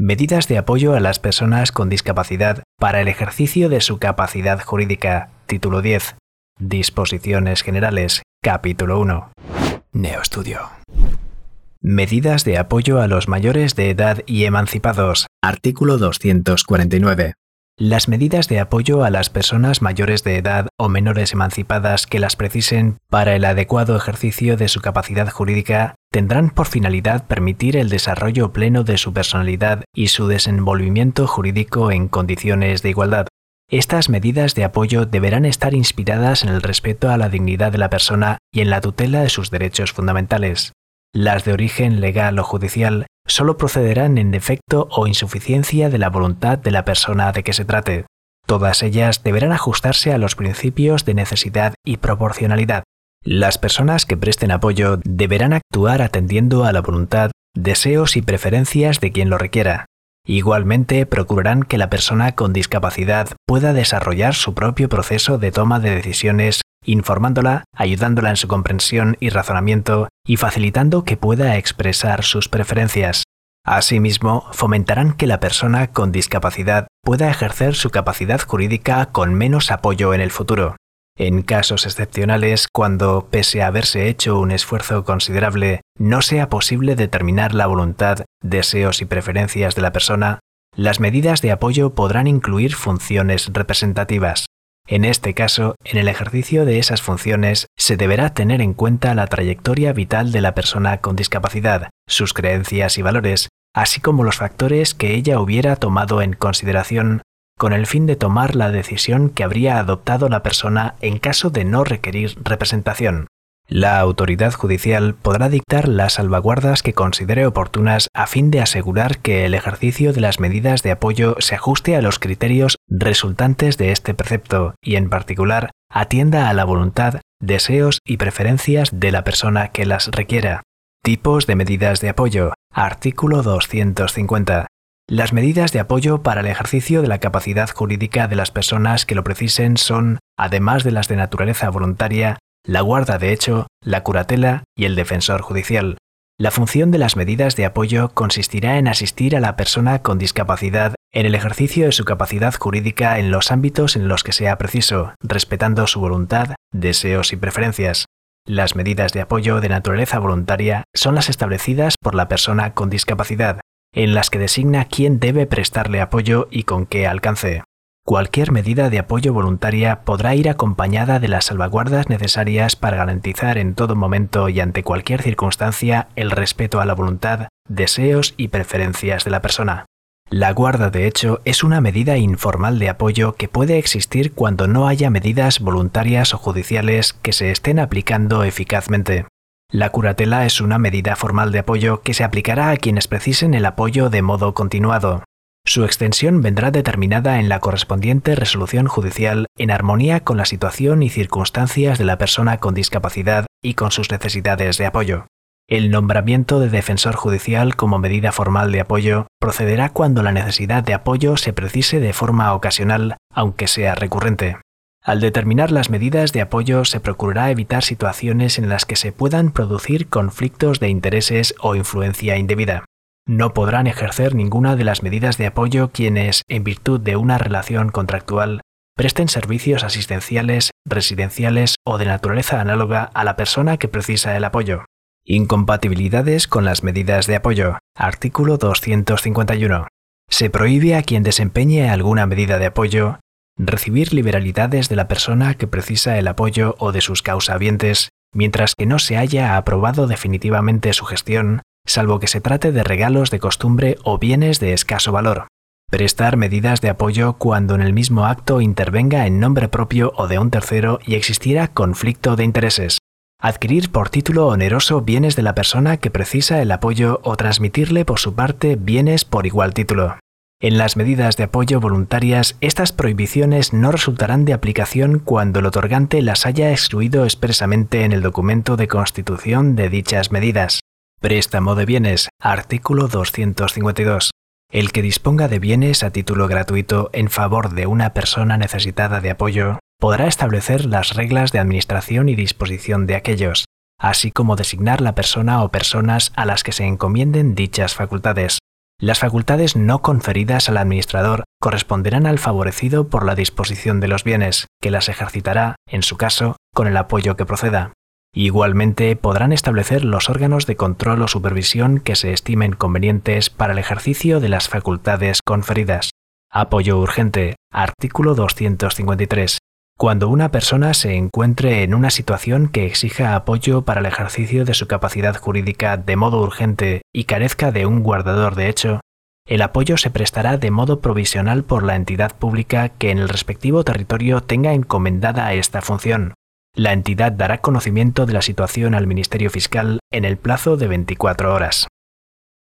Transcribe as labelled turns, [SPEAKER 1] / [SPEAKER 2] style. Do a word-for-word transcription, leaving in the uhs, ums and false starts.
[SPEAKER 1] Medidas de apoyo a las personas con discapacidad para el ejercicio de su capacidad jurídica. Título diez. Disposiciones generales. Capítulo uno. Neoestudio. Medidas de apoyo a los mayores de edad y emancipados. Artículo doscientos cuarenta y nueve. Las medidas de apoyo a las personas mayores de edad o menores emancipadas que las precisen para el adecuado ejercicio de su capacidad jurídica tendrán por finalidad permitir el desarrollo pleno de su personalidad y su desenvolvimiento jurídico en condiciones de igualdad. Estas medidas de apoyo deberán estar inspiradas en el respeto a la dignidad de la persona y en la tutela de sus derechos fundamentales. Las de origen legal o judicial solo procederán en defecto o insuficiencia de la voluntad de la persona de que se trate. Todas ellas deberán ajustarse a los principios de necesidad y proporcionalidad. Las personas que presten apoyo deberán actuar atendiendo a la voluntad, deseos y preferencias de quien lo requiera. Igualmente, procurarán que la persona con discapacidad pueda desarrollar su propio proceso de toma de decisiones, informándola, ayudándola en su comprensión y razonamiento y facilitando que pueda expresar sus preferencias. Asimismo, fomentarán que la persona con discapacidad pueda ejercer su capacidad jurídica con menos apoyo en el futuro. En casos excepcionales, cuando, pese a haberse hecho un esfuerzo considerable, no sea posible determinar la voluntad, deseos y preferencias de la persona, las medidas de apoyo podrán incluir funciones representativas. En este caso, en el ejercicio de esas funciones, se deberá tener en cuenta la trayectoria vital de la persona con discapacidad, sus creencias y valores, así como los factores que ella hubiera tomado en consideración con el fin de tomar la decisión que habría adoptado la persona en caso de no requerir representación. La autoridad judicial podrá dictar las salvaguardas que considere oportunas a fin de asegurar que el ejercicio de las medidas de apoyo se ajuste a los criterios resultantes de este precepto y, en particular, atienda a la voluntad, deseos y preferencias de la persona que las requiera. Tipos de medidas de apoyo. Artículo doscientos cincuenta. Las medidas de apoyo para el ejercicio de la capacidad jurídica de las personas que lo precisen son, además de las de naturaleza voluntaria, la guarda de hecho, la curatela y el defensor judicial. La función de las medidas de apoyo consistirá en asistir a la persona con discapacidad en el ejercicio de su capacidad jurídica en los ámbitos en los que sea preciso, respetando su voluntad, deseos y preferencias. Las medidas de apoyo de naturaleza voluntaria son las establecidas por la persona con discapacidad, en las que designa quién debe prestarle apoyo y con qué alcance. Cualquier medida de apoyo voluntaria podrá ir acompañada de las salvaguardas necesarias para garantizar en todo momento y ante cualquier circunstancia el respeto a la voluntad, deseos y preferencias de la persona. La guarda de hecho es una medida informal de apoyo que puede existir cuando no haya medidas voluntarias o judiciales que se estén aplicando eficazmente. La curatela es una medida formal de apoyo que se aplicará a quienes precisen el apoyo de modo continuado. Su extensión vendrá determinada en la correspondiente resolución judicial en armonía con la situación y circunstancias de la persona con discapacidad y con sus necesidades de apoyo. El nombramiento de defensor judicial como medida formal de apoyo procederá cuando la necesidad de apoyo se precise de forma ocasional, aunque sea recurrente. Al determinar las medidas de apoyo se procurará evitar situaciones en las que se puedan producir conflictos de intereses o influencia indebida. No podrán ejercer ninguna de las medidas de apoyo quienes, en virtud de una relación contractual, presten servicios asistenciales, residenciales o de naturaleza análoga a la persona que precisa el apoyo. Incompatibilidades con las medidas de apoyo. Artículo doscientos cincuenta y uno. Se prohíbe a quien desempeñe alguna medida de apoyo recibir liberalidades de la persona que precisa el apoyo o de sus causahabientes, mientras que no se haya aprobado definitivamente su gestión, salvo que se trate de regalos de costumbre o bienes de escaso valor. Prestar medidas de apoyo cuando en el mismo acto intervenga en nombre propio o de un tercero y existiera conflicto de intereses. Adquirir por título oneroso bienes de la persona que precisa el apoyo o transmitirle por su parte bienes por igual título. En las medidas de apoyo voluntarias, estas prohibiciones no resultarán de aplicación cuando el otorgante las haya excluido expresamente en el documento de constitución de dichas medidas. Préstamo de bienes. Artículo doscientos cincuenta y dos. El que disponga de bienes a título gratuito en favor de una persona necesitada de apoyo podrá establecer las reglas de administración y disposición de aquellos, así como designar la persona o personas a las que se encomienden dichas facultades. Las facultades no conferidas al administrador corresponderán al favorecido por la disposición de los bienes, que las ejercitará, en su caso, con el apoyo que proceda. Igualmente, podrán establecer los órganos de control o supervisión que se estimen convenientes para el ejercicio de las facultades conferidas. Apoyo urgente. Artículo doscientos cincuenta y tres. Cuando una persona se encuentre en una situación que exija apoyo para el ejercicio de su capacidad jurídica de modo urgente y carezca de un guardador de hecho, el apoyo se prestará de modo provisional por la entidad pública que en el respectivo territorio tenga encomendada esta función. La entidad dará conocimiento de la situación al Ministerio Fiscal en el plazo de veinticuatro horas.